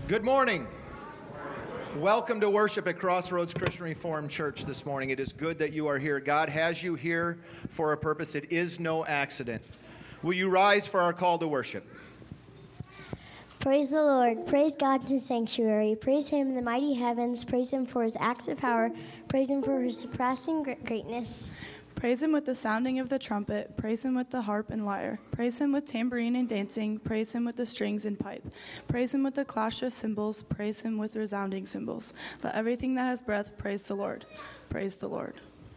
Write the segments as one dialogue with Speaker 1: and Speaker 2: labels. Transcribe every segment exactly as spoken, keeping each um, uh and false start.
Speaker 1: Good morning. Welcome to worship at Crossroads Christian Reformed Church this morning. It is good that you are here. God has you here for a purpose. It is no accident. Will you rise for our call to worship?
Speaker 2: Praise the Lord. Praise God in His sanctuary. Praise Him in the mighty heavens. Praise Him for His acts of power. Praise Him for His surpassing greatness.
Speaker 3: Praise Him with the sounding of the trumpet. Praise Him with the harp and lyre. Praise Him with tambourine and dancing. Praise Him with the strings and pipe. Praise Him with the clash of cymbals. Praise Him with resounding cymbals. Let everything that has breath praise the Lord. Praise the Lord.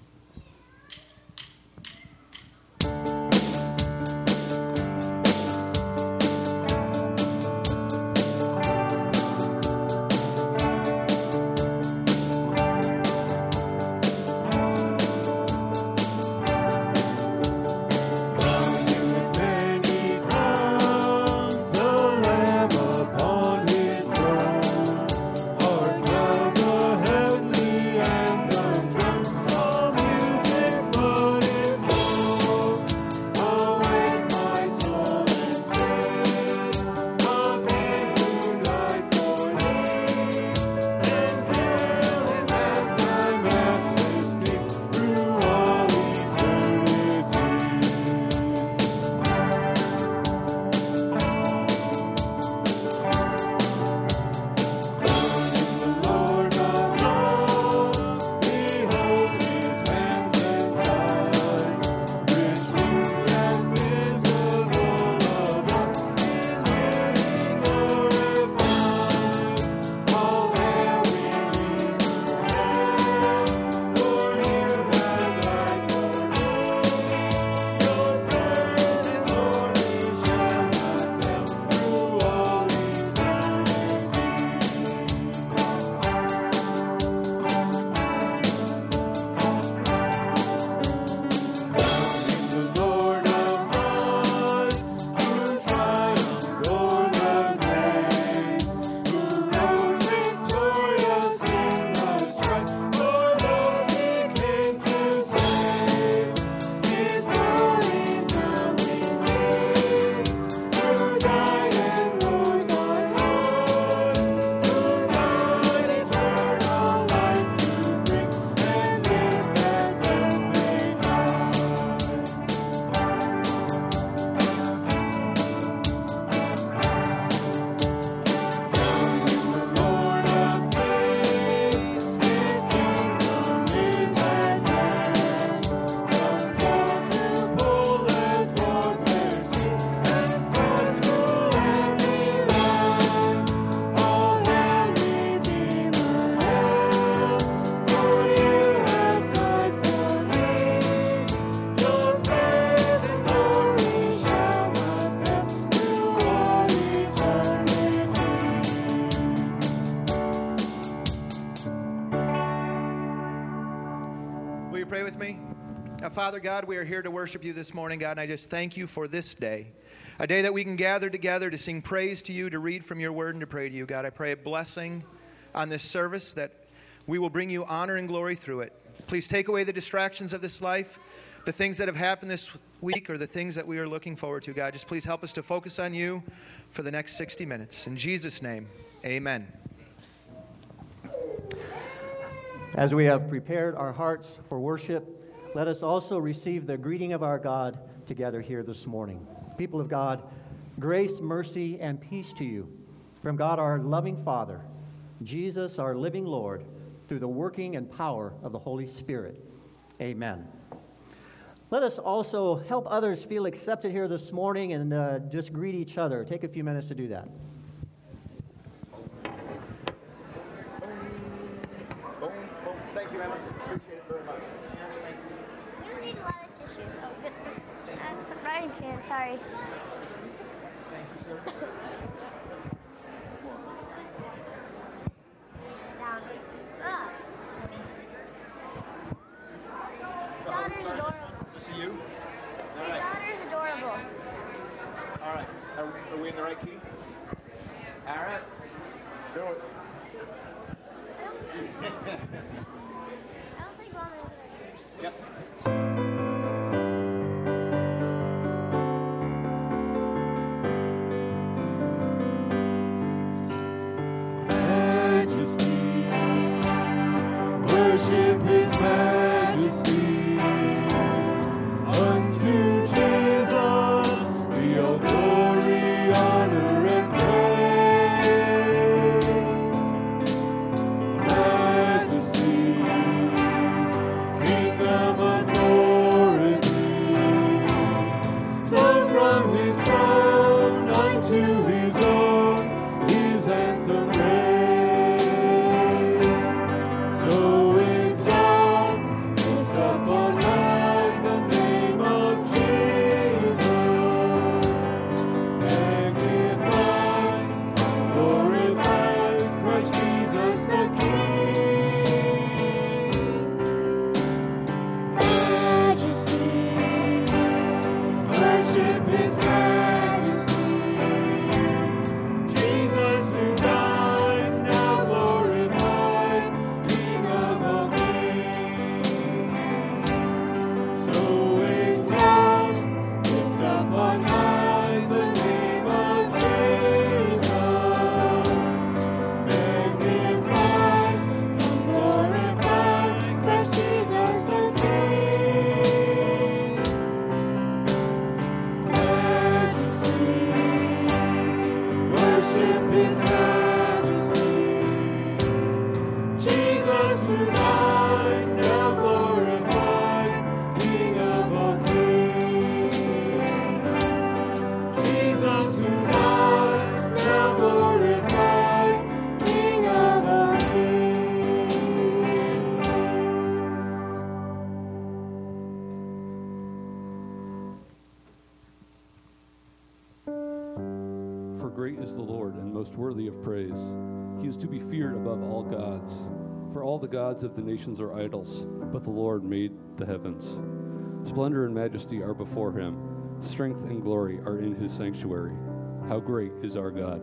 Speaker 1: Father God, we are here to worship you this morning, God, and I just thank you for this day, a day that we can gather together to sing praise to you, to read from your word, and to pray to you, God. I pray a blessing on this service, that we will bring you honor and glory through it. Please take away the distractions of this life, the things that have happened this week, or the things that we are looking forward to, God. Just please help us to focus on you for the next sixty minutes. In Jesus' name, amen.
Speaker 4: As we have prepared our hearts for worship, let us also receive the greeting of our God together here this morning. People of God, grace, mercy, and peace to you from God our loving Father, Jesus our living Lord, through the working and power of the Holy Spirit. Amen. Let us also help others feel accepted here this morning and uh, just greet each other. Take a few minutes to do that.
Speaker 1: Thank you, Emma. Appreciate it very much.
Speaker 2: You don't need a lot of tissues. Oh, good. That's a Brian can, sorry.
Speaker 1: Thank you, sir.
Speaker 2: Sit down. Ah. Your daughter's adorable.
Speaker 1: Is this a you? All
Speaker 2: Your
Speaker 1: right.
Speaker 2: daughter's adorable.
Speaker 1: All right. Are, are we in the right key? All right. Let's do it.
Speaker 2: I don't think I don't think Mom is.
Speaker 1: Yep.
Speaker 5: worthy of praise. He is to be feared above all gods. For all the gods of the nations are idols, but the Lord made the heavens. Splendor and majesty are before him. Strength and glory are in his sanctuary. How great is our God!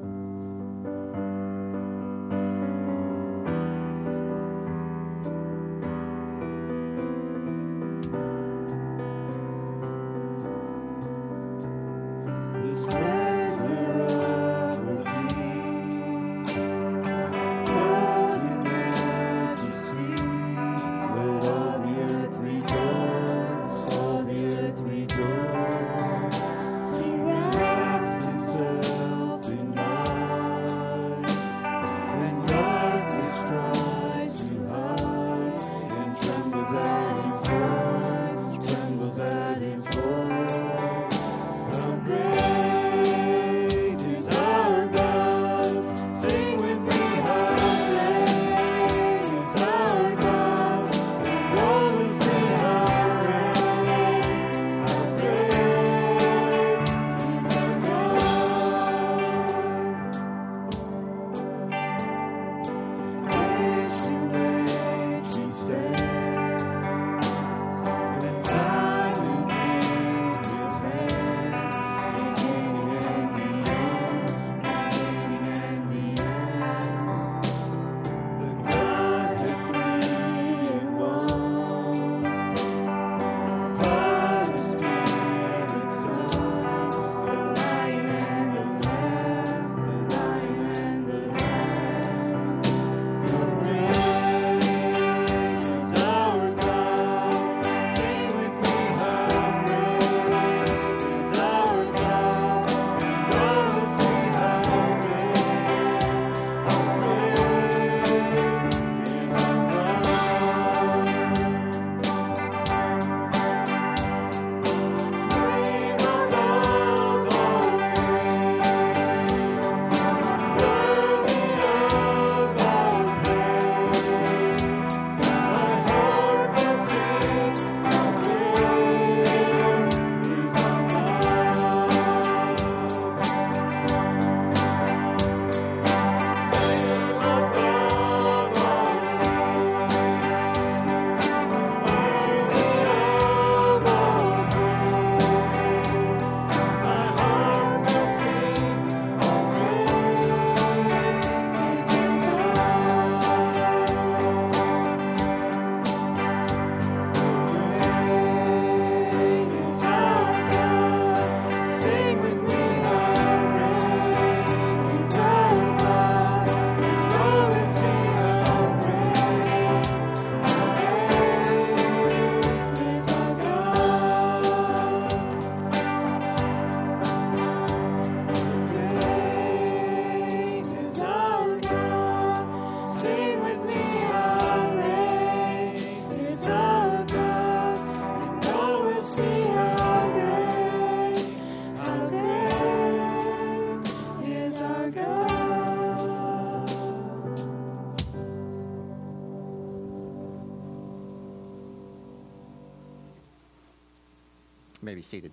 Speaker 4: You may be seated.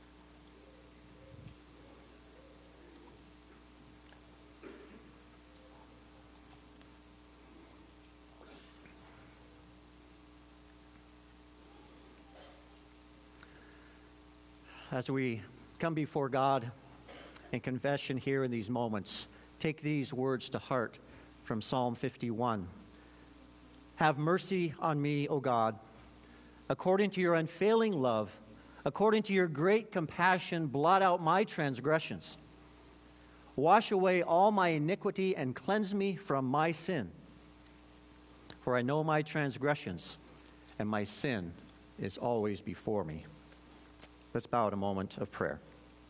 Speaker 4: As we come before God in confession here in these moments, take these words to heart from Psalm fifty-one. Have mercy on me, O God, according to your unfailing love, according to your great compassion, blot out my transgressions. Wash away all my iniquity and cleanse me from my sin. For I know my transgressions, and my sin is always before me. Let's bow at a moment of prayer.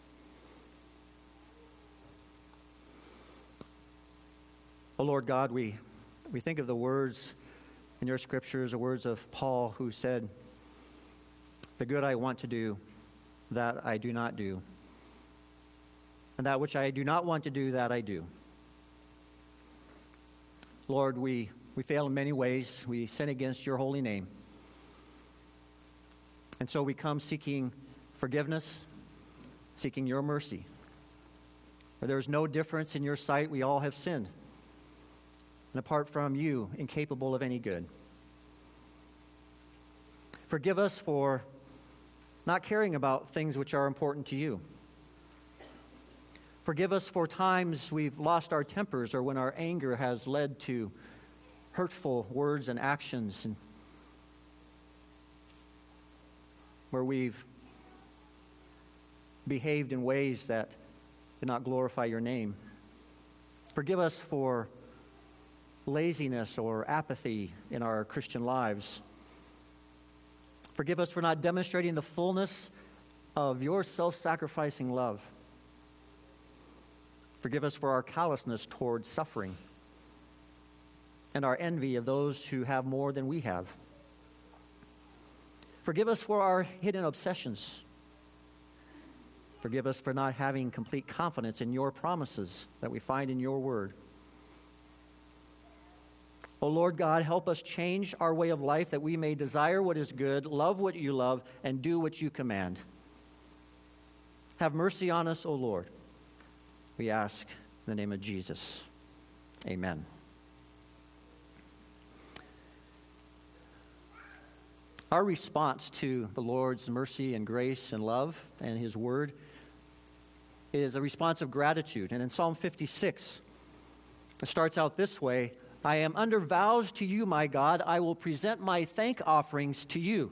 Speaker 4: O Lord God, we, we think of the words in your scriptures, the words of Paul, who said, the good I want to do, that I do not do. And that which I do not want to do, that I do. Lord, we, we fail in many ways. We sin against your holy name. And so we come seeking forgiveness, seeking your mercy. For there is no difference in your sight. We all have sinned, and apart from you, incapable of any good. Forgive us for not caring about things which are important to you. Forgive us for times we've lost our tempers or when our anger has led to hurtful words and actions, and where we've behaved in ways that did not glorify your name. Forgive us for laziness or apathy in our Christian lives. Forgive us for not demonstrating the fullness of your self-sacrificing love. Forgive us for our callousness toward suffering and our envy of those who have more than we have. Forgive us for our hidden obsessions. Forgive us for not having complete confidence in your promises that we find in your word. O Lord God, help us change our way of life that we may desire what is good, love what you love, and do what you command. Have mercy on us, O Lord. We ask in the name of Jesus. Amen. Our response to the Lord's mercy and grace and love and his word is a response of gratitude. And in Psalm fifty-six, it starts out this way: I am under vows to you, my God. I will present my thank offerings to you.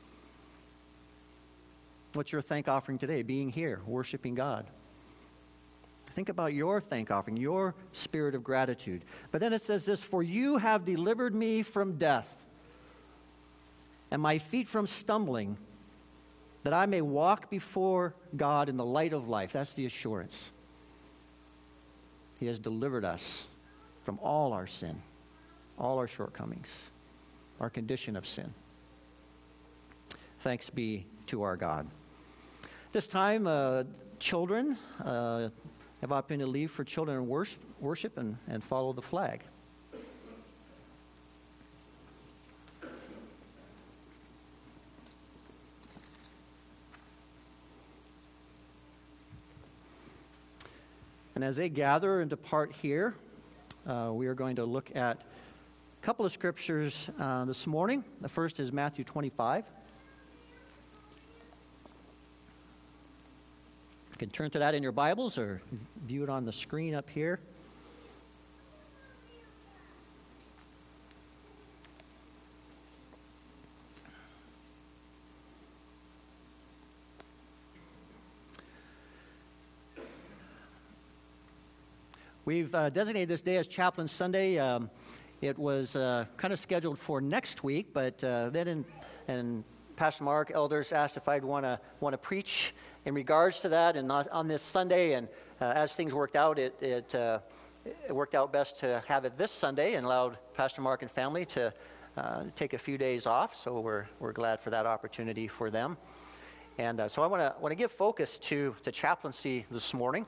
Speaker 4: What's your thank offering today? Being here, worshiping God. Think about your thank offering, your spirit of gratitude. But then it says this: for you have delivered me from death, and my feet from stumbling, that I may walk before God in the light of life. That's the assurance. He has delivered us from all our sin, all our shortcomings, our condition of sin. Thanks be to our God. This time, uh, children uh, have opportunity to leave for children and worship, worship and, and follow the flag. And as they gather and depart here, uh, we are going to look at a couple of scriptures uh, this morning. The first is Matthew twenty-five. You can turn to that in your Bibles or view it on the screen up here. We've uh, designated this day as Chaplain Sunday. Um, it was uh, kind of scheduled for next week, but uh, then in, and Pastor Mark, elders asked if I'd want to want to preach in regards to that, and on, on this Sunday. And uh, as things worked out, it it, uh, it worked out best to have it this Sunday, and allowed Pastor Mark and family to uh, take a few days off. So we're we're glad for that opportunity for them. And uh, so I want to want to give focus to to chaplaincy this morning.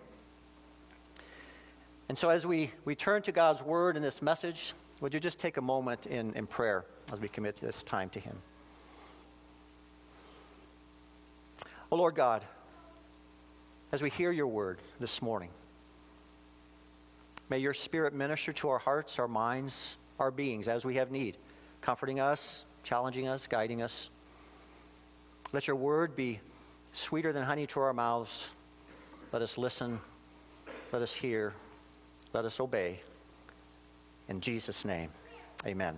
Speaker 4: And so as we, we turn to God's word in this message, would you just take a moment in, in prayer as we commit this time to him? Oh Lord God, as we hear your word this morning, may your Spirit minister to our hearts, our minds, our beings as we have need, comforting us, challenging us, guiding us. Let your word be sweeter than honey to our mouths. Let us listen. Let us hear. Let us obey. In Jesus' name, amen.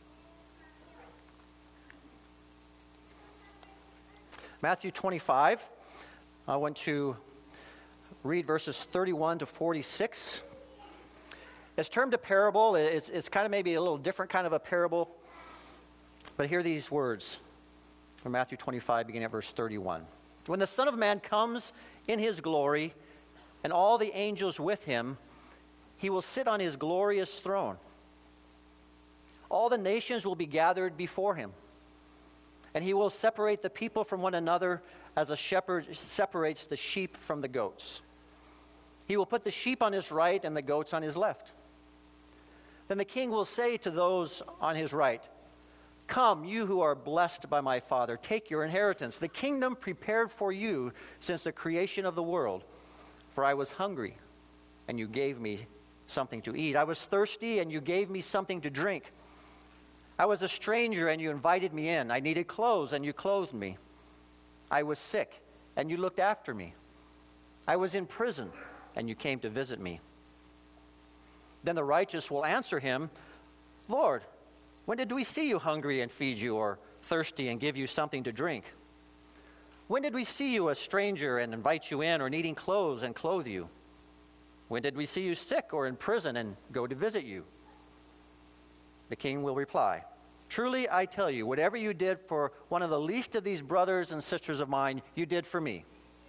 Speaker 4: Matthew twenty-five. I want to read verses thirty-one to forty-six. It's termed a parable. It's, it's kind of maybe a little different kind of a parable. But hear these words from Matthew twenty-five, beginning at verse thirty-one. When the Son of Man comes in his glory, and all the angels with him, he will sit on his glorious throne. All the nations will be gathered before him, and he will separate the people from one another as a shepherd separates the sheep from the goats. He will put the sheep on his right and the goats on his left. Then the king will say to those on his right, "Come, you who are blessed by my Father, take your inheritance, the kingdom prepared for you since the creation of the world. For I was hungry,
Speaker 6: and you gave me something to eat. I was thirsty, and you gave me something to drink. I was a stranger, and you invited me in. I needed clothes, and you clothed me. I was sick, and you looked after me. I was in prison, and you came to visit me. Then the righteous will answer him, Lord, when did we see you hungry and feed you, or thirsty and give you something to drink? When did we see you a stranger and invite you in, or needing clothes and clothe you? When did we see you sick or in prison and go to visit you? The king will reply, truly I tell you, whatever you did for one of the least of these brothers and sisters of mine, you did for me.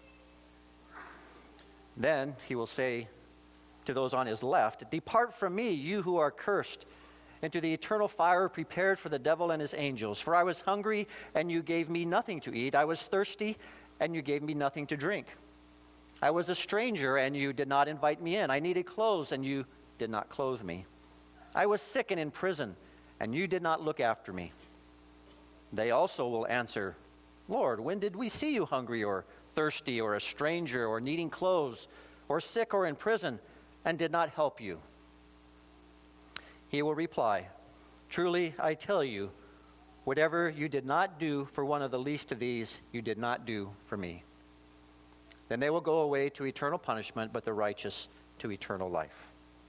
Speaker 6: Then he will say to those on his left, depart from me, you who are cursed, into the eternal fire prepared for the devil and his angels. For I was hungry, and you gave me nothing to eat. I was thirsty, and you gave me nothing to drink. I was a stranger, and you did not invite me in. I needed clothes, and you did not clothe me. I was sick and in prison, and you did not look after me. They also will answer, Lord, when did we see you hungry or thirsty or a stranger or needing clothes or sick or in prison and did not help you? He will reply, truly I tell you, whatever you did not do for one of the least of these, you did not do for me. Then they will go away to eternal punishment, but the righteous to eternal life.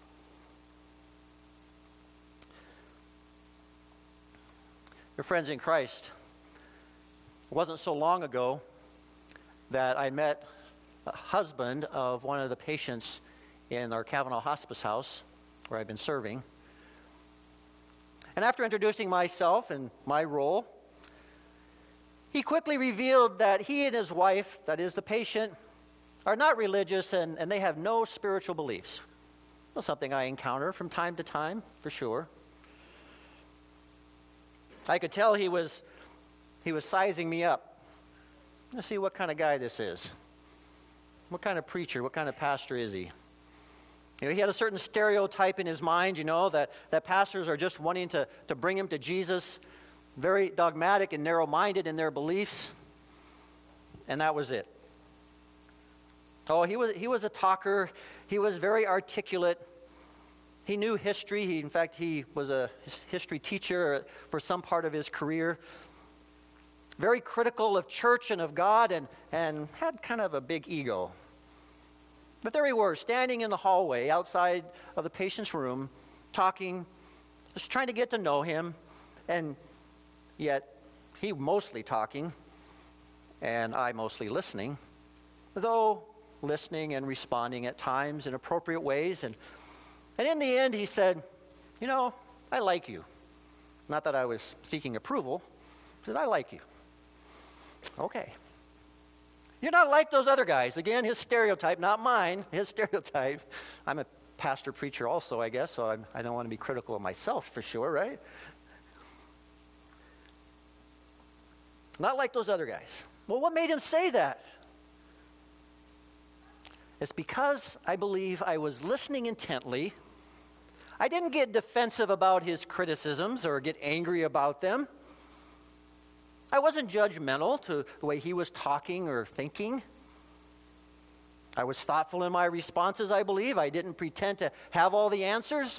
Speaker 6: Your friends in Christ, it wasn't so long ago that I met a husband of one of the patients in our Kavanaugh Hospice House where I've been serving. And after introducing myself and my role, he quickly revealed that he and his wife, that is the patient, are not religious and, and they have no spiritual beliefs. Well, something I encounter from time to time, for sure. I could tell he was he was sizing me up. Let's see what kind of guy this is. What kind of preacher, what kind of pastor is he? You know, he had a certain stereotype in his mind, you know, that, that pastors are just wanting to, to bring him to Jesus, very dogmatic and narrow-minded in their beliefs, and that was it. Oh, he was he was a talker. He was very articulate. He knew history. He, in fact, he was a history teacher for some part of his career. Very critical of church and of God, and, and had kind of a big ego. But there we were, standing in the hallway outside of the patient's room, talking, just trying to get to know him, and yet he mostly talking, and I mostly listening, though listening and responding at times in appropriate ways. And, and in the end, he said, you know, I like you. Not that I was seeking approval. He said, I like you. Okay. You're not like those other guys. Again, his stereotype, not mine, his stereotype. I'm a pastor preacher also, I guess, so I'm, I don't want to be critical of myself for sure, right? Not like those other guys. Well, what made him say that? It's because I believe I was listening intently. I didn't get defensive about his criticisms or get angry about them. I wasn't judgmental to the way he was talking or thinking. I was thoughtful in my responses, I believe. I didn't pretend to have all the answers.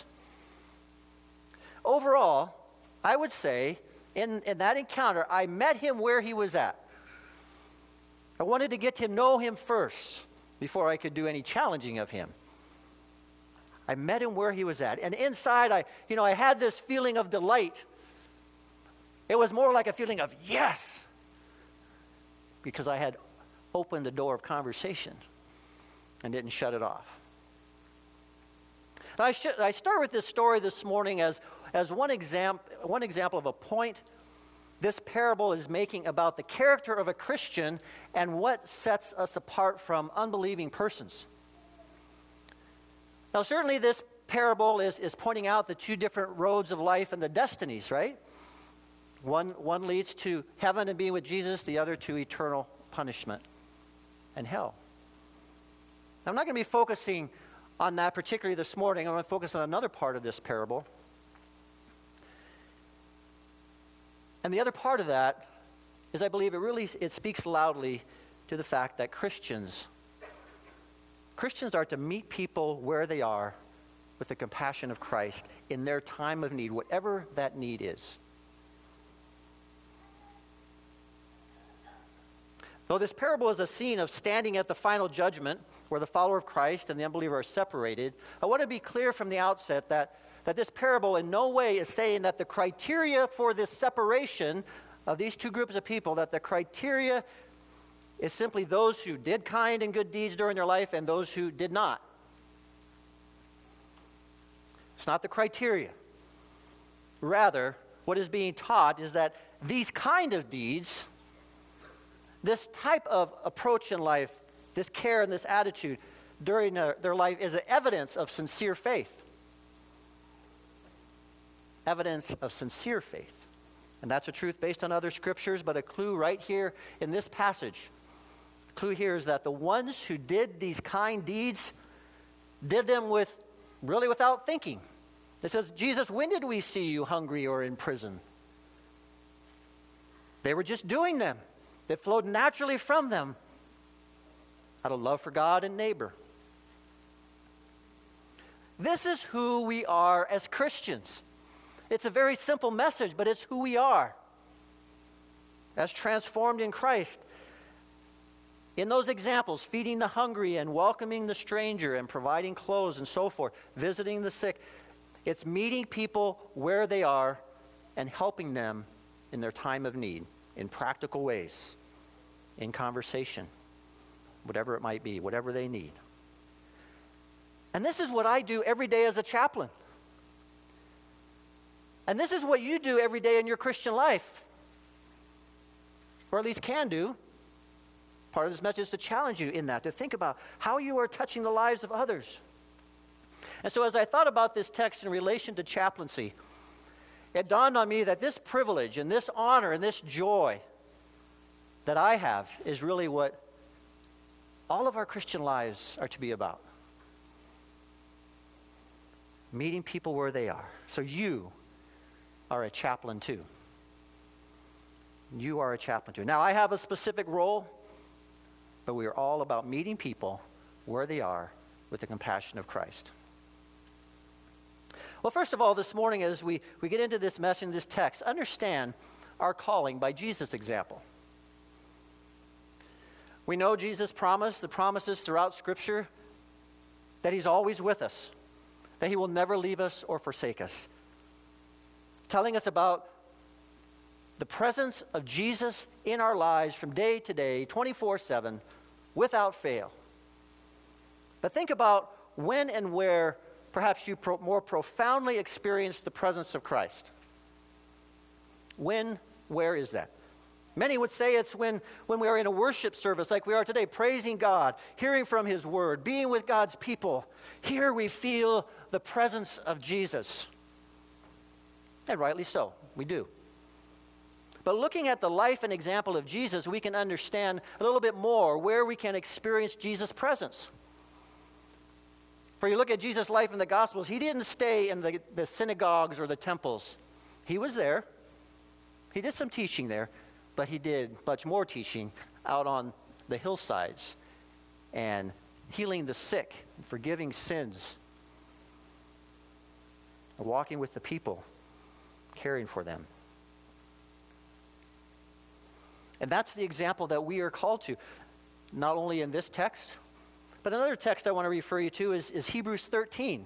Speaker 6: Overall, I would say, in, in that encounter, I met him where he was at. I wanted to get to know him first before I could do any challenging of him. I met him where he was at. And inside, I, you know, I had this feeling of delight. It was more like a feeling of yes, because I had opened the door of conversation and didn't shut it off. Now, I, sh- I start with this story this morning as, as one, exam- one example of a point this parable is making about the character of a Christian and what sets us apart from unbelieving persons. Now, certainly this parable is, is pointing out the two different roads of life and the destinies, right? One, one leads to heaven and being with Jesus, the other to eternal punishment and hell. Now, I'm not going to be focusing on that particularly this morning. I'm going to focus on another part of this parable. And the other part of that is I believe it really it speaks loudly to the fact that Christians Christians are to meet people where they are with the compassion of Christ in their time of need, whatever that need is. Though this parable is a scene of standing at the final judgment where the follower of Christ and the unbeliever are separated, I want to be clear from the outset that, that this parable in no way is saying that the criteria for this separation of these two groups of people, that the criteria is simply those who did kind and good deeds during their life and those who did not. It's not the criteria. Rather, what is being taught is that these kind of deeds, this type of approach in life, this care and this attitude during their, their life is an evidence of sincere faith. Evidence of sincere faith. And that's a truth based on other scriptures, but a clue right here in this passage. The clue here is that the ones who did these kind deeds did them with really without thinking. It says, Jesus, when did we see you hungry or in prison? They were just doing them. They flowed naturally from them out of love for God and neighbor. This is who we are as Christians. It's a very simple message, but it's who we are as transformed in Christ. In those examples, feeding the hungry and welcoming the stranger and providing clothes and so forth, visiting the sick, it's meeting people where they are and helping them in their time of need, in practical ways, in conversation, whatever it might be, whatever they need. And this is what I do every day as a chaplain. And this is what you do every day in your Christian life, or at least can do. Part of this message is to challenge you in that, to think about how you are touching the lives of others. And so as I thought about this text in relation to chaplaincy, it dawned on me that this privilege and this honor and this joy that I have is really what all of our Christian lives are to be about. Meeting people where they are. So you are a chaplain too. You are a chaplain too. Now, I have a specific role, but we are all about meeting people where they are with the compassion of Christ. Well, first of all, this morning as we, we get into this message, this text, understand our calling by Jesus' example. We know Jesus promised, the promises throughout Scripture, that he's always with us, that he will never leave us or forsake us. Telling us about the presence of Jesus in our lives from day to day, twenty-four seven, without fail. But think about when and where perhaps you pro- more profoundly experienced the presence of Christ. When, where is that? Many would say it's when, when we are in a worship service like we are today, praising God, hearing from his word, being with God's people. Here we feel the presence of Jesus. And rightly so, we do. But looking at the life and example of Jesus, we can understand a little bit more where we can experience Jesus' presence. For you look at Jesus' life in the Gospels, he didn't stay in the, the synagogues or the temples. He was there. He did some teaching there, but he did much more teaching out on the hillsides and healing the sick, and forgiving sins, and walking with the people, caring for them. And that's the example that we are called to, not only in this text, but another text I want to refer you to is, is Hebrews thirteen.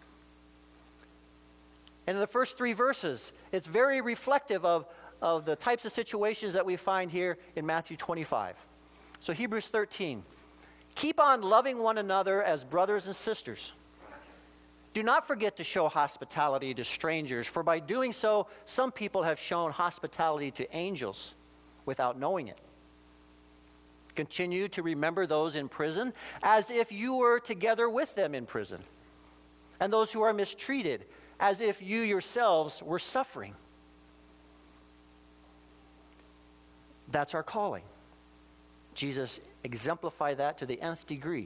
Speaker 6: And in the first three verses, it's very reflective of, of the types of situations that we find here in Matthew twenty-five. So Hebrews thirteen. Keep on loving one another as brothers and sisters. Do not forget to show hospitality to strangers, for by doing so, some people have shown hospitality to angels without knowing it. Continue to remember those in prison as if you were together with them in prison, and those who are mistreated as if you yourselves were suffering. That's our calling. Jesus exemplified that to the nth degree.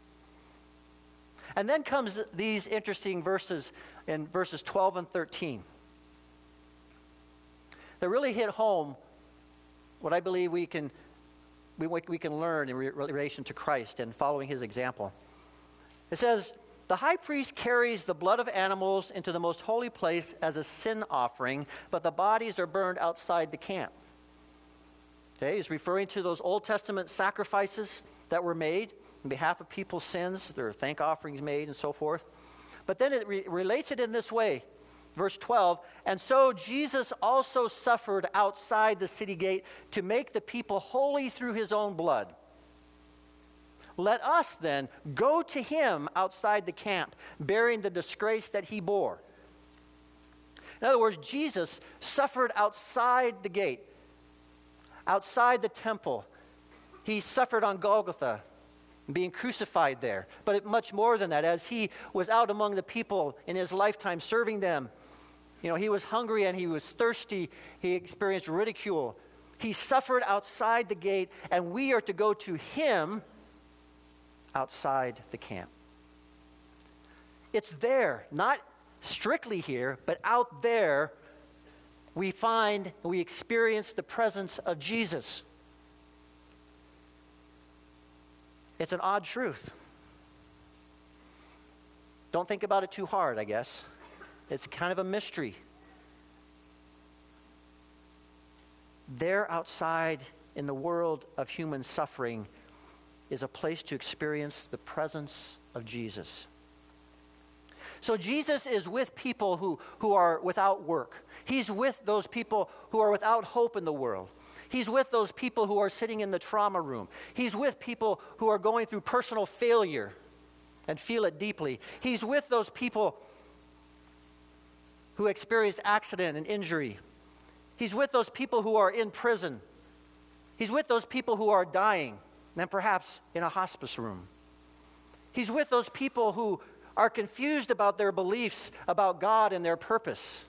Speaker 6: And then comes these interesting verses in verses twelve and thirteen that really hit home what I believe we can we, we can learn in re- relation to Christ and following his example. It says, the high priest carries the blood of animals into the most holy place as a sin offering, but the bodies are burned outside the camp. Okay, he's referring to those Old Testament sacrifices that were made on behalf of people's sins. There are thank offerings made and so forth. But then it re- relates it in this way. Verse twelve, and so Jesus also suffered outside the city gate to make the people holy through his own blood. Let us then go to him outside the camp, bearing the disgrace that he bore. In other words, Jesus suffered outside the gate, outside the temple. He suffered on Golgotha, being crucified there. But it, much more than that, as he was out among the people in his lifetime serving them, you know, he was hungry and he was thirsty. He experienced ridicule. He suffered outside the gate, and we are to go to him outside the camp. It's there, not strictly here, but out there we find, we experience the presence of Jesus. It's an odd truth. Don't think about it too hard, I guess. It's kind of a mystery. There outside in the world of human suffering is a place to experience the presence of Jesus. So Jesus is with people who, who are without work. He's with those people who are without hope in the world. He's with those people who are sitting in the trauma room. He's with people who are going through personal failure and feel it deeply. He's with those people who experience accident and injury. He's with those people who are in prison. He's with those people who are dying, and perhaps in a hospice room. He's with those people who are confused about their beliefs about God and their purpose.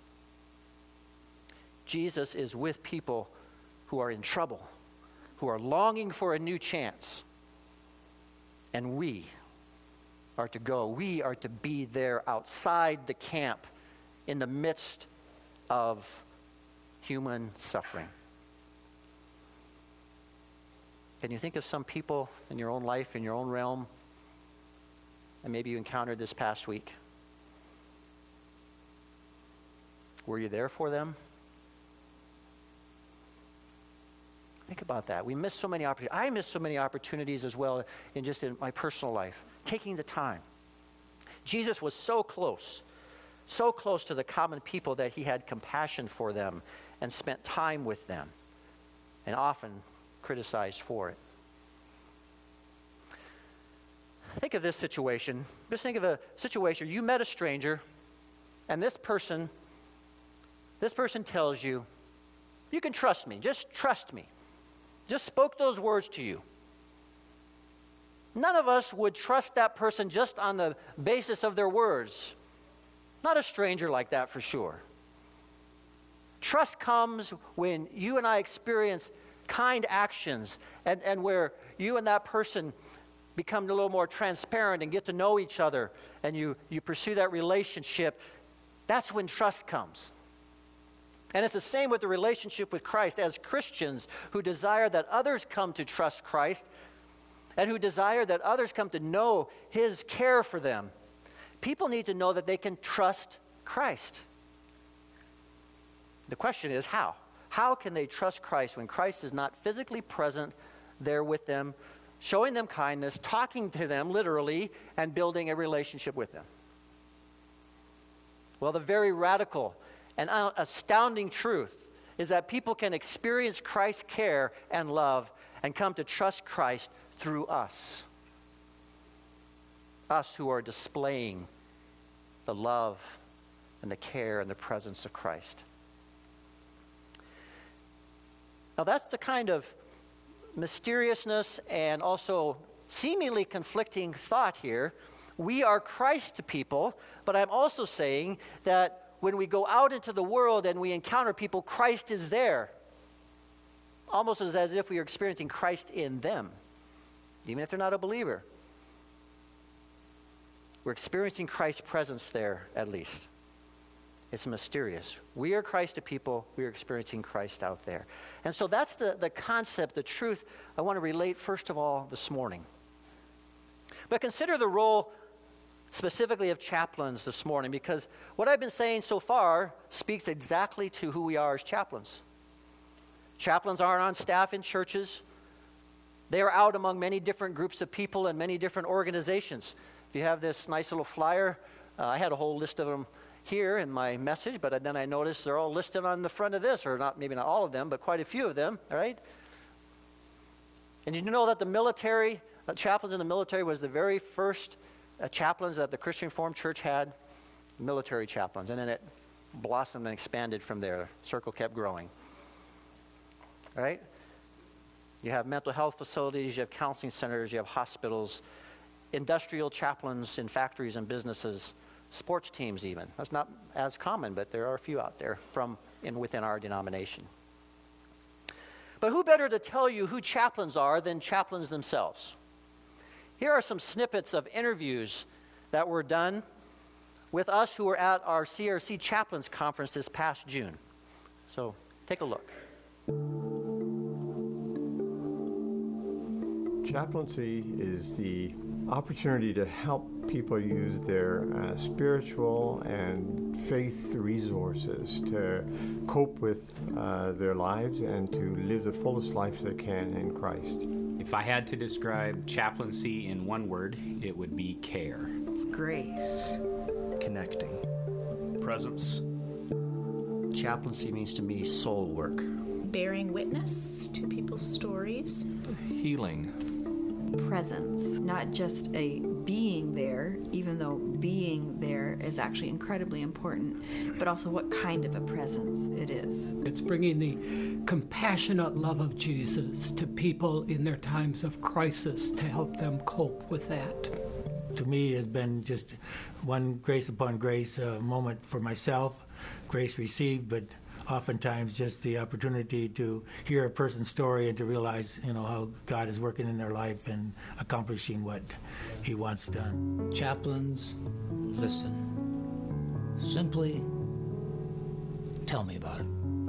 Speaker 6: Jesus is with people who are in trouble, who are longing for a new chance. And we are to go. We are to be there outside the camp in the midst of human suffering. Can you think of some people in your own life, in your own realm, and maybe you encountered this past week? Were you there for them? Think about that. We miss so many opportunities. I miss so many opportunities as well in just in my personal life. Taking the time. Jesus was so close, so close to the common people that he had compassion for them and spent time with them, and often criticized for it. Think of this situation. Just think of a situation. You met a stranger, and this person, this person tells you, you can trust me. Just trust me. Just spoke those words to you. None of us would trust that person just on the basis of their words. Not a stranger like that for sure. Trust comes when you and I experience kind actions, and, and where you and that person become a little more transparent and get to know each other, and you, you pursue that relationship. That's when trust comes. And it's the same with the relationship with Christ. As Christians who desire that others come to trust Christ and who desire that others come to know his care for them, people need to know that they can trust Christ. The question is how? How can they trust Christ when Christ is not physically present there with them, showing them kindness, talking to them literally, and building a relationship with them? Well, the very radical and astounding truth is that people can experience Christ's care and love and come to trust Christ through us. Us who are displaying the love and the care and the presence of Christ. Now that's the kind of mysteriousness and also seemingly conflicting thought here. We are Christ people, but I'm also saying that when we go out into the world and we encounter people, Christ is there. Almost as, as if we are experiencing Christ in them, even if they're not a believer. We're experiencing Christ's presence there, at least. It's mysterious. We are Christ to people. We are experiencing Christ out there. And so that's the, the concept, the truth I want to relate first of all this morning. But consider the role specifically of chaplains this morning, because what I've been saying so far speaks exactly to who we are as chaplains. Chaplains aren't on staff in churches. They are out among many different groups of people and many different organizations. If you have this nice little flyer, uh, I had a whole list of them here in my message, but then I noticed they're all listed on the front of this, or not, maybe not all of them, but quite a few of them, all right? And you know that the military, uh, chaplains in the military was the very first uh, chaplains that the Christian Reformed Church had, military chaplains, and then it blossomed and expanded from there. The circle kept growing, all right? You have mental health facilities, you have counseling centers, you have hospitals, industrial chaplains in factories and businesses, sports teams even. That's not as common, but there are a few out there from in within our denomination. But who better to tell you who chaplains are than chaplains themselves? Here are some snippets of interviews that were done with us who were at our C R C Chaplains Conference this past June. So take a look.
Speaker 7: Chaplaincy is the opportunity to help people use their uh, spiritual and faith resources to cope with uh, their lives and to live the fullest life they can in Christ.
Speaker 8: If I had to describe chaplaincy in one word, it would be care.
Speaker 9: Grace.
Speaker 10: Connecting.
Speaker 11: Presence.
Speaker 10: Chaplaincy means to me soul work.
Speaker 12: Bearing witness to people's stories.
Speaker 11: Healing.
Speaker 13: Presence, not just a being there, even though being there is actually incredibly important, but also what kind of a presence it is.
Speaker 14: It's bringing the compassionate love of Jesus to people in their times of crisis to help them cope with that.
Speaker 15: To me, it's been just one grace upon grace uh, moment for myself, grace received, but oftentimes just the opportunity to hear a person's story and to realize, you know, how God is working in their life and accomplishing what He wants done.
Speaker 16: Chaplains, listen. Simply tell me about it.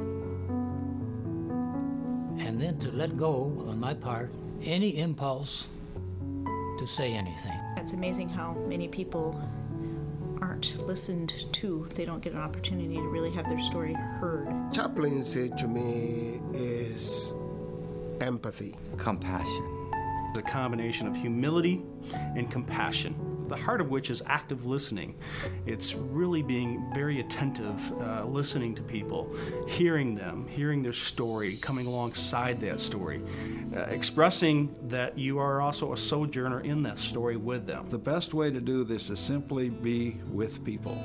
Speaker 16: And then to let go, on my part, any impulse to say anything.
Speaker 12: It's amazing how many people aren't listened to. They don't get an opportunity to really have their story heard.
Speaker 17: Chaplaincy to me is empathy.
Speaker 10: Compassion.
Speaker 11: It's a combination of humility and compassion, the heart of which is active listening. It's really being very attentive, uh, listening to people, hearing them, hearing their story, coming alongside that story, uh, expressing that you are also a sojourner in that story with them.
Speaker 18: The best way to do this is simply be with people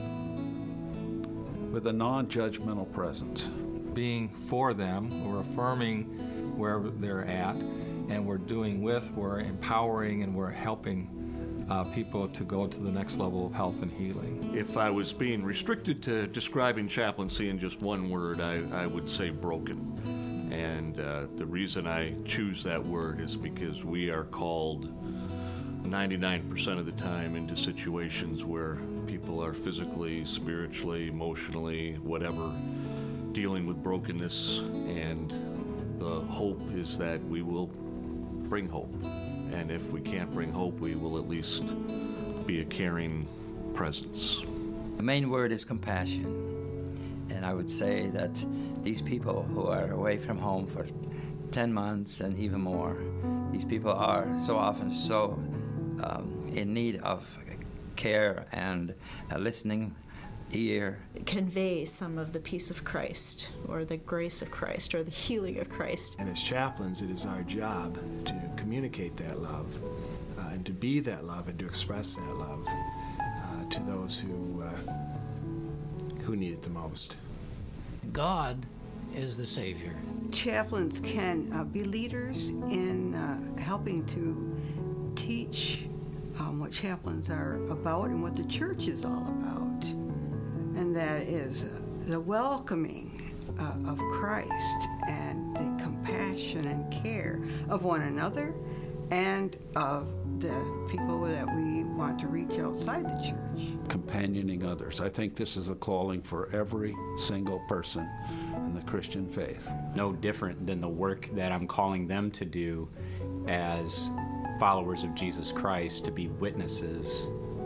Speaker 18: with a non-judgmental presence.
Speaker 19: Being for them, we're affirming wherever they're at, and we're doing with, we're empowering, and we're helping Uh, people to go to the next level of health and healing.
Speaker 20: If I was being restricted to describing chaplaincy in just one word, I, I would say broken. And uh, the reason I choose that word is because we are called ninety-nine percent of the time into situations where people are physically, spiritually, emotionally, whatever, dealing with brokenness, and the hope is that we will bring hope. And if we can't bring hope, we will at least be a caring presence.
Speaker 10: The main word is compassion. And I would say that these people who are away from home for ten months and even more, these people are so often so um, in need of care and a listening ear.
Speaker 12: Convey some of the peace of Christ, or the grace of Christ, or the healing of Christ.
Speaker 11: And as chaplains, it is our job to communicate that love, uh, and to be that love, and to express that love uh, to those who uh, who need it the most.
Speaker 16: God is the Savior.
Speaker 9: Chaplains can uh, be leaders in uh, helping to teach um, what chaplains are about and what the church is all about. And that is uh, the welcoming uh, of Christ and the compassion and care of one another and of the people that we want to reach outside the church.
Speaker 18: Companioning others. I think this is a calling for every single person in the Christian faith.
Speaker 8: No different than the work that I'm calling them to do as followers of Jesus Christ, to be witnesses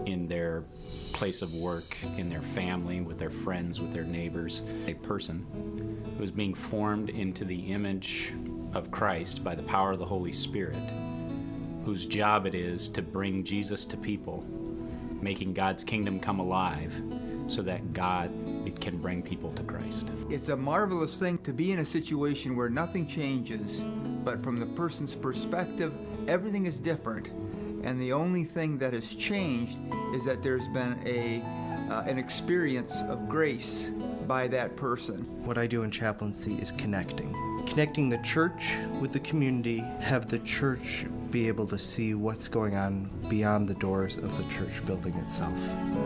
Speaker 8: in their place of work, in their family, with their friends, with their neighbors. A person who is being formed into the image of Christ by the power of the Holy Spirit, whose job it is to bring Jesus to people, making God's kingdom come alive so that God can bring people to Christ.
Speaker 21: It's a marvelous thing to be in a situation where nothing changes, but from the person's perspective, everything is different, and the only thing that has changed is that there's been a uh, an experience of grace by that person.
Speaker 22: What I do in chaplaincy is connecting. Connecting the church with the community, have the church be able to see what's going on beyond the doors of the church building itself.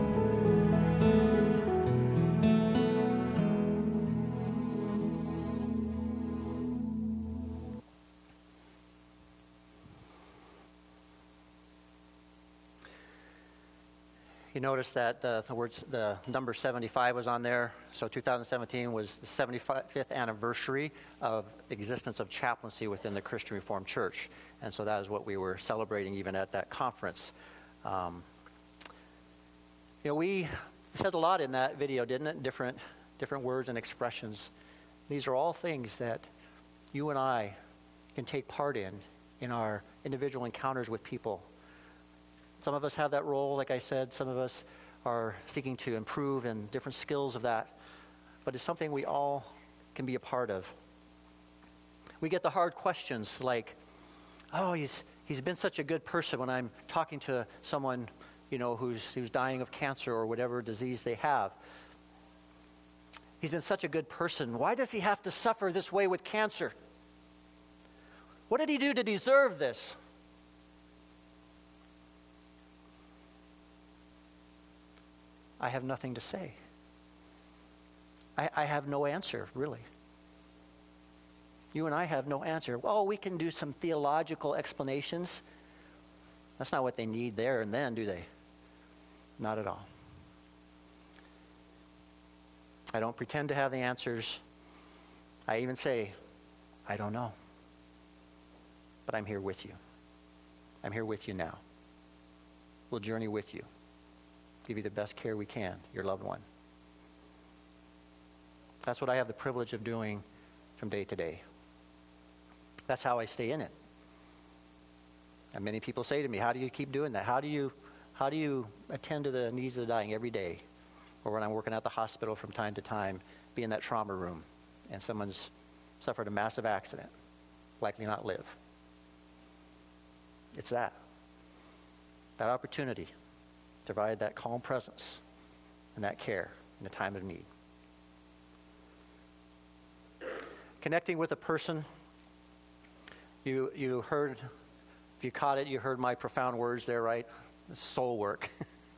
Speaker 6: You notice that the, the words, the number seventy-five was on there. So two thousand seventeen was the seventy-fifth anniversary of existence of chaplaincy within the Christian Reformed Church. And so that is what we were celebrating even at that conference. Um, you know, we said a lot in that video, didn't it? Different, different words and expressions. These are all things that you and I can take part in, in our individual encounters with people. Some of us have that role, like I said. Some of us are seeking to improve and different skills of that. But it's something we all can be a part of. We get the hard questions like, oh, he's he's been such a good person when I'm talking to someone, you know, who's who's dying of cancer or whatever disease they have. He's been such a good person. Why does he have to suffer this way with cancer? What did he do to deserve this? I have nothing to say. I, I have no answer, really. You and I have no answer. Oh, we can do some theological explanations. That's not what they need there and then, do they? Not at all. I don't pretend to have the answers. I even say, I don't know. But I'm here with you. I'm here with you now. We'll journey with you. Give you the best care we can, your loved one. That's what I have the privilege of doing from day to day. That's how I stay in it. And many people say to me, how do you keep doing that? How do you, how do you attend to the needs of the dying every day? Or when I'm working at the hospital from time to time, be in that trauma room, and someone's suffered a massive accident, likely not live. It's that. That opportunity to provide that calm presence and that care in a time of need. Connecting with a person, you you heard, if you caught it, you heard my profound words there, right? It's soul work.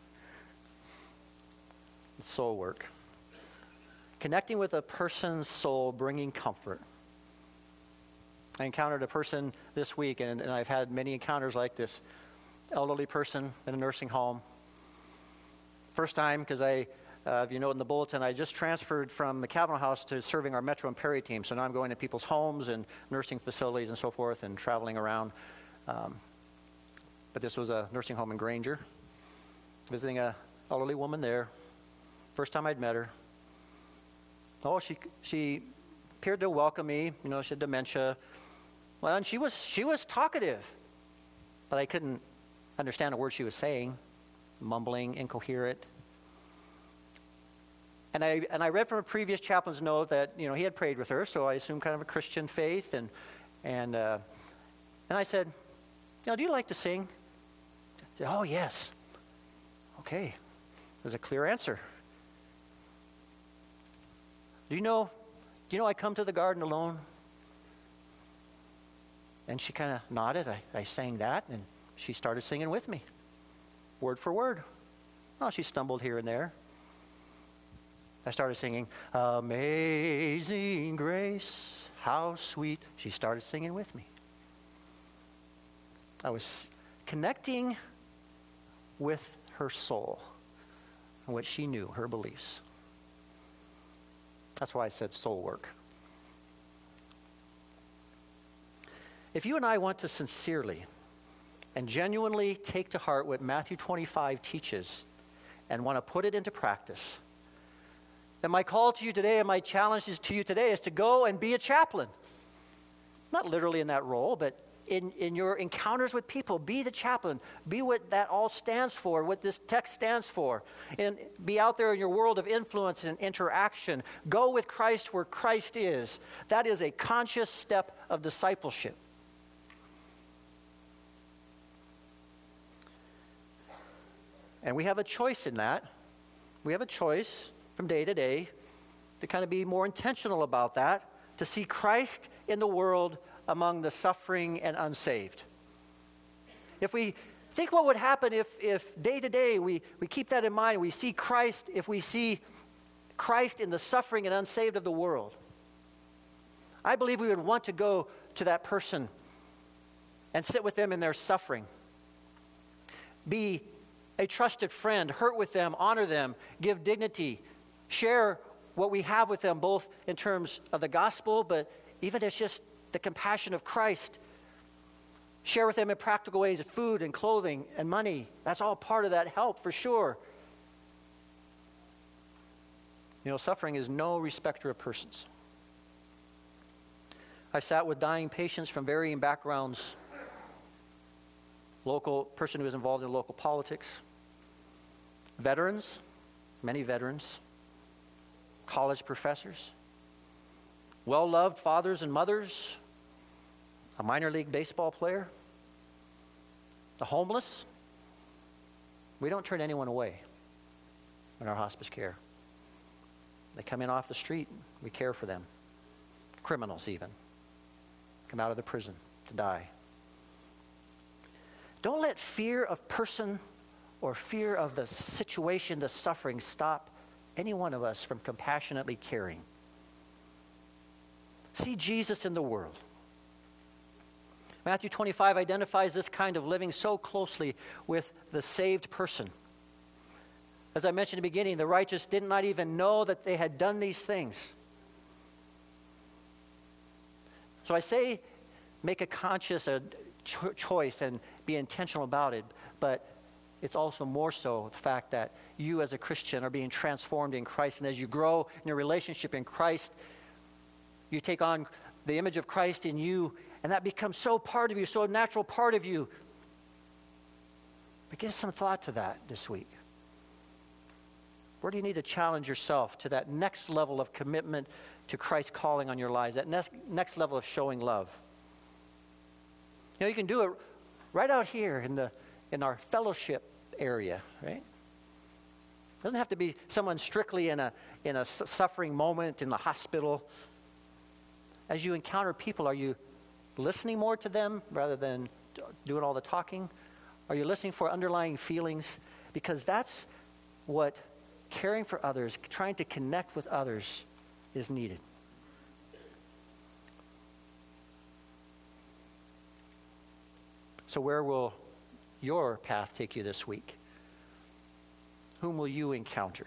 Speaker 6: It's soul work. Connecting with a person's soul, bringing comfort. I encountered a person this week, and, and I've had many encounters like this. Elderly person in a nursing home. First time, because I, uh, if you know in the bulletin, I just transferred from the Kavanaugh House to serving our Metro and Perry team. So now I'm going to people's homes and nursing facilities and so forth and traveling around. Um, but this was a nursing home in Granger. Visiting a elderly woman there. First time I'd met her. Oh, she she appeared to welcome me. You know, she had dementia. Well, and she was she was talkative, but I couldn't understand a word she was saying. Mumbling, incoherent. And I and I read from a previous chaplain's note that, you know, he had prayed with her, so I assumed kind of a Christian faith, and and uh, and I said, you know, do you like to sing? She said, oh yes. Okay, there's a clear answer. Do you know? Do you know I come to the garden alone? And she kind of nodded. I, I sang that, and she started singing with me. Word for word. Oh, she stumbled here and there. I started singing, Amazing Grace, how sweet. She started singing with me. I was connecting with her soul and what she knew, her beliefs. That's why I said soul work. If you and I want to sincerely and genuinely take to heart what Matthew twenty-five teaches and want to put it into practice, then my call to you today and my challenge is to you today is to go and be a chaplain. Not literally in that role, but in, in your encounters with people, be the chaplain. Be what that all stands for, what this text stands for. And be out there in your world of influence and interaction. Go with Christ where Christ is. That is a conscious step of discipleship. And we have a choice in that. We have a choice from day to day to kind of be more intentional about that, to see Christ in the world among the suffering and unsaved. If we think what would happen if, if day to day we, we keep that in mind, we see Christ, if we see Christ in the suffering and unsaved of the world, I believe we would want to go to that person and sit with them in their suffering. Be a trusted friend, hurt with them, honor them, give dignity, share what we have with them, both in terms of the gospel, but even as just the compassion of Christ. Share with them in practical ways, food and clothing and money. That's all part of that help for sure. You know, suffering is no respecter of persons. I've sat with dying patients from varying backgrounds. Local person who is involved in local politics. Veterans, many veterans. College professors. Well-loved fathers and mothers. A minor league baseball player. The homeless. We don't turn anyone away in our hospice care. They come in off the street, we care for them. Criminals even. Come out of the prison to die. Don't let fear of person or fear of the situation, the suffering, stop any one of us from compassionately caring. See Jesus in the world. Matthew twenty-five identifies this kind of living so closely with the saved person. As I mentioned in the beginning, the righteous did not even know that they had done these things. So I say make a conscious a cho- choice and be intentional about it, but it's also more so the fact that you as a Christian are being transformed in Christ, and as you grow in your relationship in Christ, you take on the image of Christ in you, and that becomes so part of you, so a natural part of you. But give some thought to that this week. Where do you need to challenge yourself to that next level of commitment to Christ's calling on your lives, that next, next level of showing love? You know, you can do it right out here in the in our fellowship area, right? It doesn't have to be someone strictly in a in a suffering moment in the hospital. As you encounter people, are you listening more to them rather than doing all the talking? Are you listening for underlying feelings? Because that's what caring for others, trying to connect with others is needed. So where will your path take you this week? Whom will you encounter?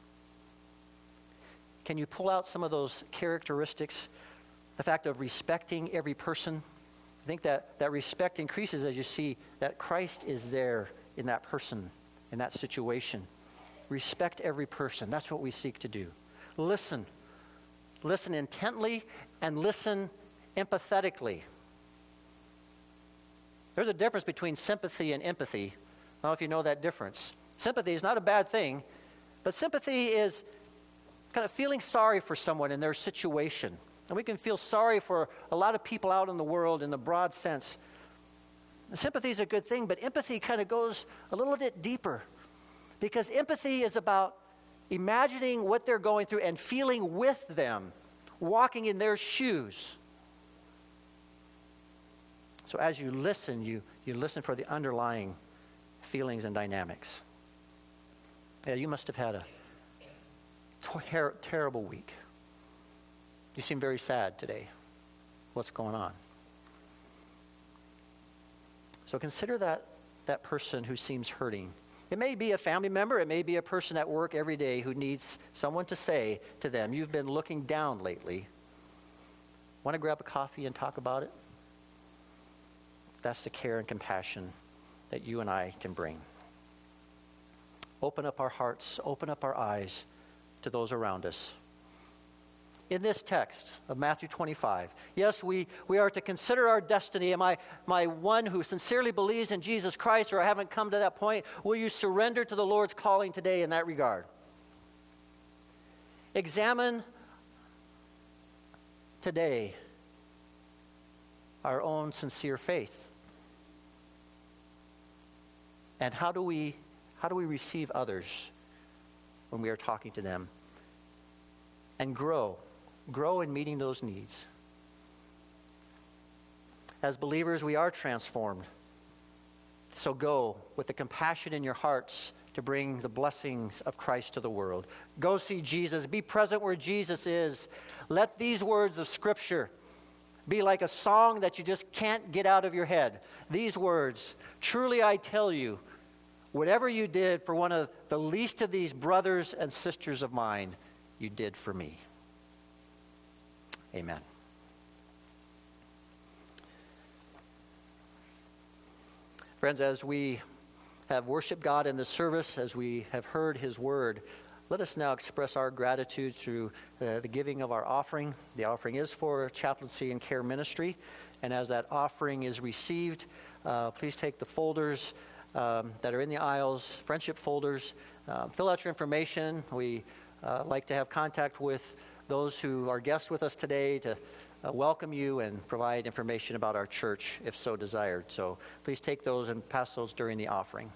Speaker 6: Can you pull out some of those characteristics? The fact of respecting every person. I think that, that respect increases as you see that Christ is there in that person, in that situation. Respect every person. That's what we seek to do. Listen. Listen intently and listen empathetically. There's a difference between sympathy and empathy. I don't know if you know that difference. Sympathy is not a bad thing, but sympathy is kind of feeling sorry for someone in their situation. And we can feel sorry for a lot of people out in the world in the broad sense. Sympathy is a good thing, but empathy kind of goes a little bit deeper. Because empathy is about imagining what they're going through and feeling with them, walking in their shoes. So as you listen, you, you listen for the underlying feelings and dynamics. Yeah, you must have had a ter- terrible week. You seem very sad today. What's going on? So consider that, that person who seems hurting. It may be a family member. It may be a person at work every day who needs someone to say to them, you've been looking down lately. Want to grab a coffee and talk about it? That's the care and compassion that you and I can bring. Open up our hearts, open up our eyes to those around us. In this text of Matthew twenty-five, yes, we, we are to consider our destiny. Am I, am I one who sincerely believes in Jesus Christ, or I haven't come to that point? Will you surrender to the Lord's calling today in that regard? Examine today our own sincere faith. And how do we, how do we receive others when we are talking to them? And grow. Grow in meeting those needs. As believers, we are transformed. So go with the compassion in your hearts to bring the blessings of Christ to the world. Go see Jesus. Be present where Jesus is. Let these words of Scripture be like a song that you just can't get out of your head. These words, truly I tell you, whatever you did for one of the least of these brothers and sisters of mine, you did for me. Amen. Friends, as we have worshiped God in this service, as we have heard His word, let us now express our gratitude through uh, the giving of our offering. The offering is for chaplaincy and care ministry. And as that offering is received, uh, please take the folders um, that are in the aisles, friendship folders. Uh, fill out your information. We uh, like to have contact with those who are guests with us today to uh, welcome you and provide information about our church if so desired. So please take those and pass those during the offering.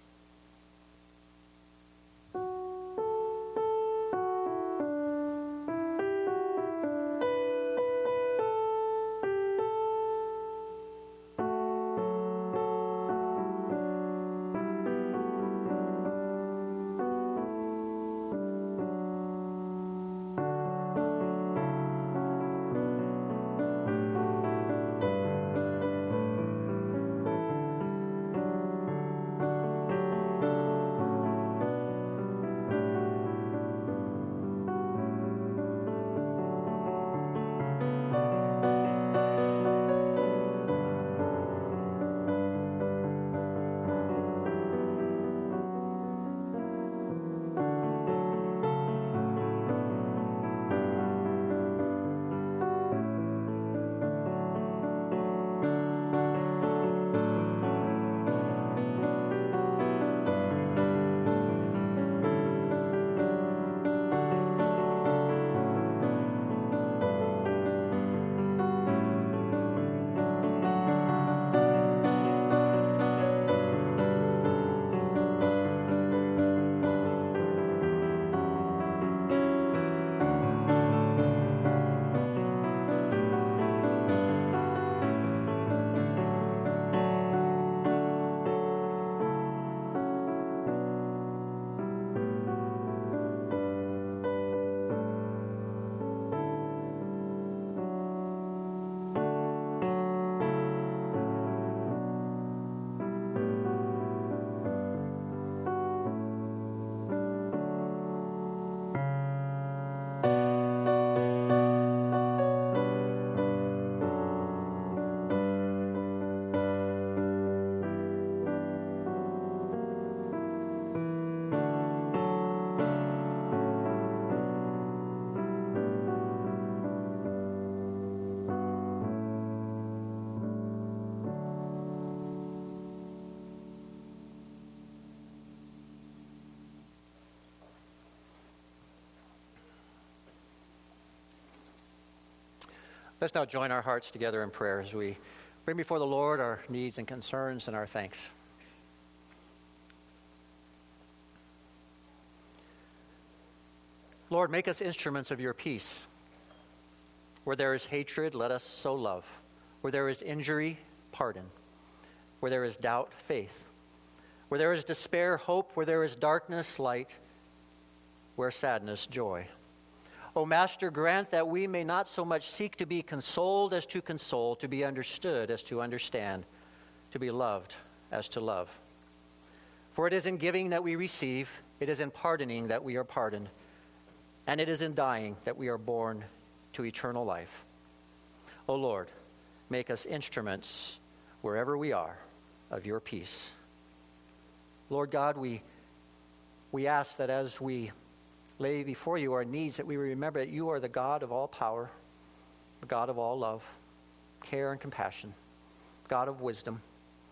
Speaker 6: Let's now join our hearts together in prayer as we bring before the Lord our needs and concerns and our thanks. Lord, make us instruments of your peace. Where there is hatred, let us sow love. Where there is injury, pardon. Where there is doubt, faith. Where there is despair, hope. Where there is darkness, light. Where sadness, joy. O Master, grant that we may not so much seek to be consoled as to console, to be understood as to understand, to be loved as to love. For it is in giving that we receive, it is in pardoning that we are pardoned, and it is in dying that we are born to eternal life. O Lord, make us instruments wherever we are of your peace. Lord God, we, we ask that as we lay before you our needs, that we remember that you are the God of all power, the God of all love, care and compassion, God of wisdom.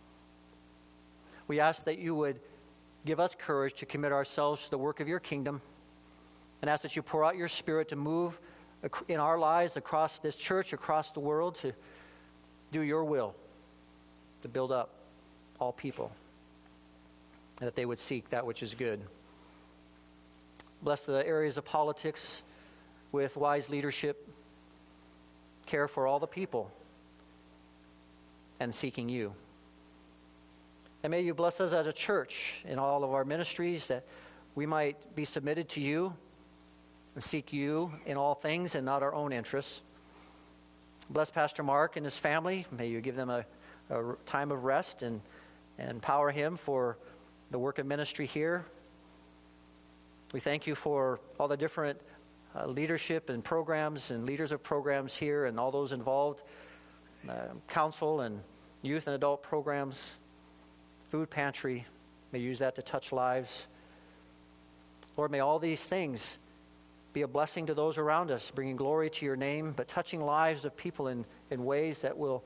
Speaker 6: We ask that you would give us courage to commit ourselves to the work of your kingdom, and ask that you pour out your Spirit to move in our lives across this church, across the world, to do your will, to build up all people, and that they would seek that which is good. Bless the areas of politics with wise leadership, care for all the people, and seeking you. And may you bless us as a church in all of our ministries, that we might be submitted to you and seek you in all things and not our own interests. Bless Pastor Mark and his family. May you give them a, a time of rest and, and empower him for the work of ministry here. We thank you for all the different uh, leadership and programs and leaders of programs here and all those involved, uh, council and youth and adult programs, food pantry. May you use that to touch lives. Lord, may all these things be a blessing to those around us, bringing glory to your name, but touching lives of people in, in ways that will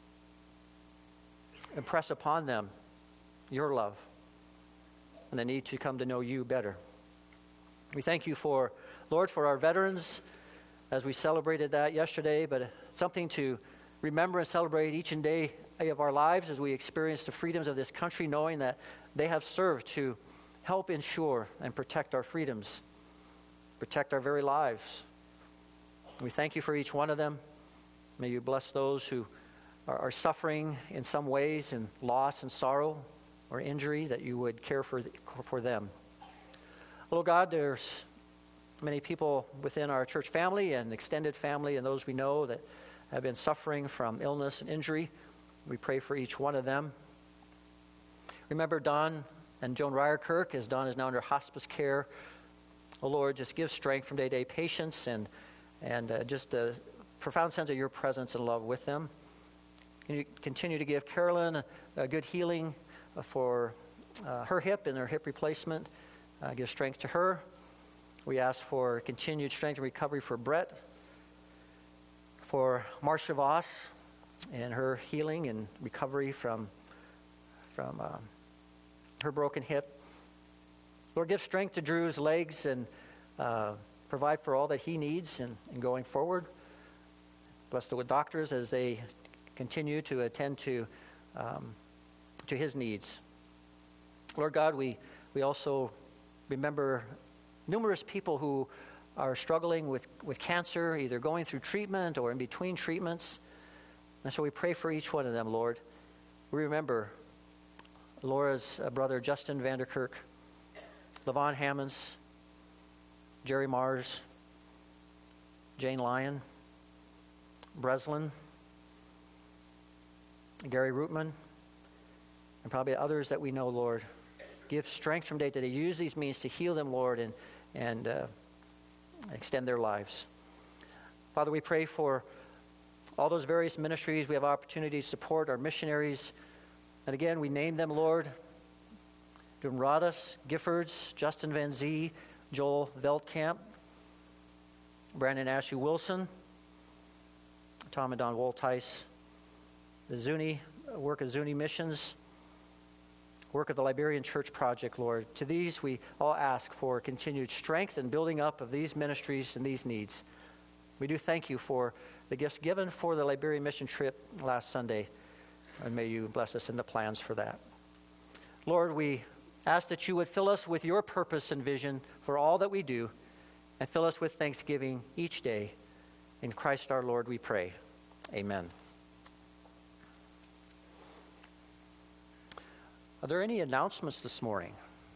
Speaker 6: impress upon them your love and the need to come to know you better. We thank you for, Lord, for our veterans as we celebrated that yesterday, but something to remember and celebrate each and day of our lives as we experience the freedoms of this country, knowing that they have served to help ensure and protect our freedoms, protect our very lives. We thank you for each one of them. May you bless those who are, are suffering in some ways in loss and sorrow or injury, that you would care for, for them. Lord God, there's many people within our church family and extended family and those we know that have been suffering from illness and injury. We pray for each one of them. Remember Don and Joan Ryerkirk, as Don is now under hospice care. Oh Lord, just give strength from day-to-day patience and, and uh, just a profound sense of your presence and love with them. Can you continue to give Carolyn a, a good healing for uh, her hip and her hip replacement. Uh, give strength to her. We ask for continued strength and recovery for Brett, for Marcia Voss and her healing and recovery from, from um, her broken hip. Lord, give strength to Drew's legs and uh, provide for all that he needs in, in going forward. Bless the doctors as they continue to attend to um, to his needs. Lord God, we, we also remember numerous people who are struggling with, with cancer, either going through treatment or in between treatments. And so we pray for each one of them, Lord. We remember Laura's uh, brother, Justin Vanderkirk, Levon Hammonds, Jerry Mars, Jane Lyon, Breslin, Gary Rootman, and probably others that we know, Lord. Give strength from day to day. Use these means to heal them, Lord, and, and uh, extend their lives. Father, we pray for all those various ministries we have opportunity to support, our missionaries. And again, we name them, Lord. Dumradas, Giffords, Justin Van Zee, Joel Veldkamp, Brandon Ashley Wilson, Tom and Don Woltice, the Zuni, work of Zuni Missions, work of the Liberian Church Project, Lord. To these we all ask for continued strength and building up of these ministries and these needs. We do thank you for the gifts given for the Liberian mission trip last Sunday, and may you bless us in the plans for that. Lord, we ask that you would fill us with your purpose and vision for all that we do, and fill us with thanksgiving each day. In Christ our Lord we pray. Amen. Are there any announcements this morning?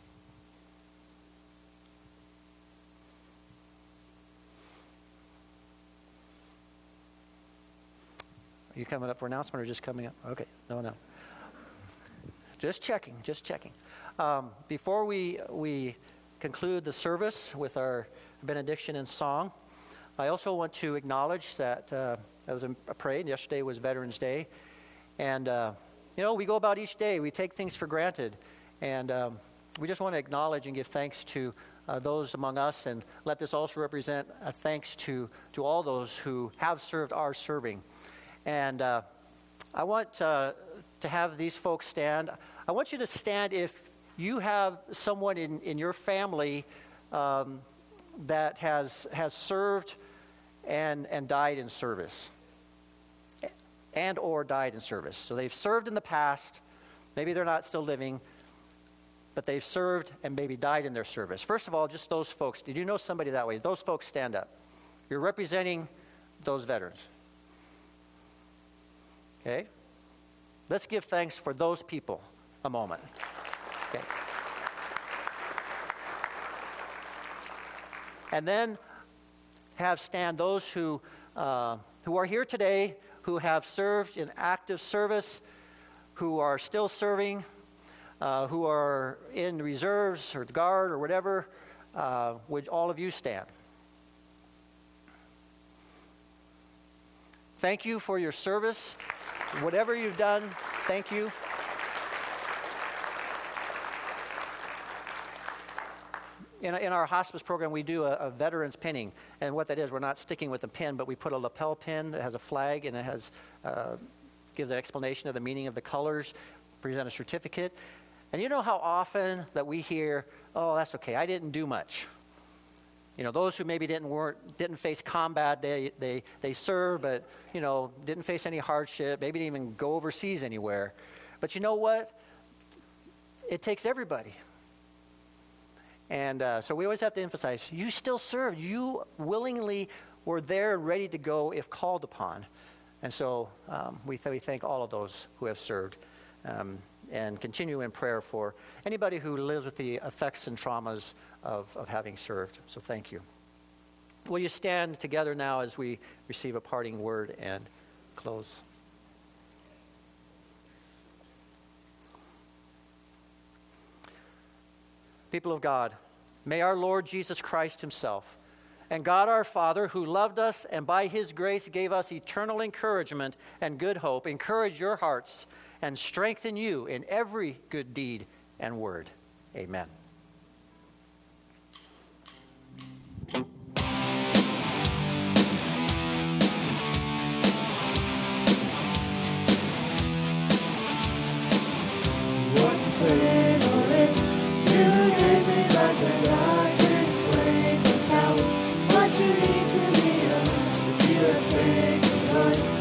Speaker 6: Are you coming up for announcement or just coming up? Okay, no, no. Just checking, just checking. Um, before we, we conclude the service with our benediction and song, I also want to acknowledge that, uh, as I prayed, yesterday was Veterans Day, and uh, you know, we go about each day, we take things for granted, And um, we just want to acknowledge and give thanks to uh, those among us, and let this also represent a thanks to, to all those who have served, are serving. And uh, I want uh, to have these folks stand. I want you to stand if you have someone in, in your family um, that has, has served and, and died in service, and or died in service. So they've served in the past, maybe they're not still living, but they've served and maybe died in their service. First of all, just those folks. Did you know somebody that way? Those folks, stand up. You're representing those veterans. Okay? Let's give thanks for those people a moment. Okay. And then have stand those who uh, who are here today, who have served in active service, who are still serving, uh, who are in reserves or the guard or whatever. Uh, would all of you stand? Thank you for your service. Whatever you've done, thank you. In, in our hospice program, we do a, a veterans pinning, and what that is, we're not sticking with a pin, but we put a lapel pin that has a flag, and it has uh, gives an explanation of the meaning of the colors, present a certificate. And you know how often that we hear, "Oh, that's okay, I didn't do much." You know, those who maybe didn't weren't didn't face combat, they they they served, but you know, didn't face any hardship, maybe didn't even go overseas anywhere. But you know what? It takes everybody. And uh, so we always have to emphasize, you still serve. You willingly were there and ready to go if called upon. And so um, we, th- we thank all of those who have served, um, and continue in prayer for anybody who lives with the effects and traumas of, of having served. So thank you. Will you stand together now as we receive a parting word and close? People of God, may our Lord Jesus Christ himself and God our Father, who loved us and by his grace gave us eternal encouragement and good hope, encourage your hearts and strengthen you in every good deed and word. Amen.
Speaker 2: You gave me like a rocket flame to power. What you need to me, oh, but you have taken away.